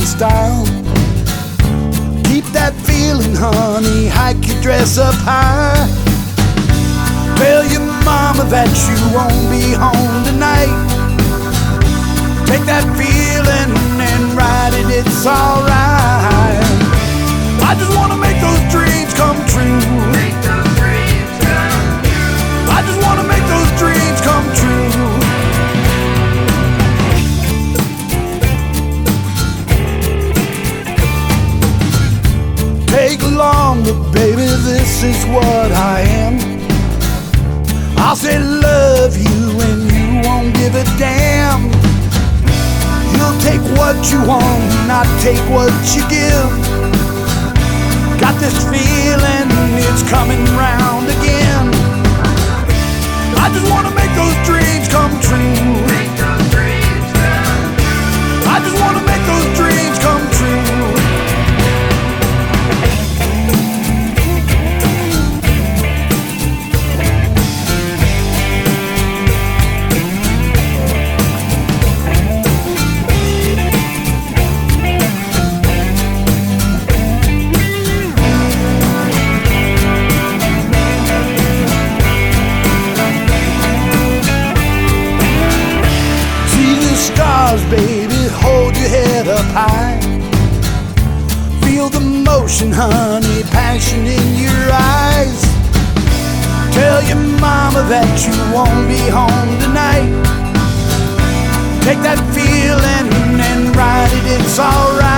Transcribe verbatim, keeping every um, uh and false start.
style. Keep that feeling, honey, hike your dress up high. Tell your mama that you won't be home tonight. Take that feeling and ride it, it's alright. I just wanna make those dreams come true. Make those dreams come true. I just wanna make those dreams come true. Take long, but baby, this is what I am. I'll say love you and you won't give a damn. You'll take what you want, not take what you give. Got this feeling, it's coming round again. I just wanna make those dreams come true. Make those dreams come true. I just wanna make those dreams come true. Baby, hold your head up high. Feel the motion, honey, passion in your eyes. Tell your mama that you won't be home tonight. Take that feeling and ride it, it's alright.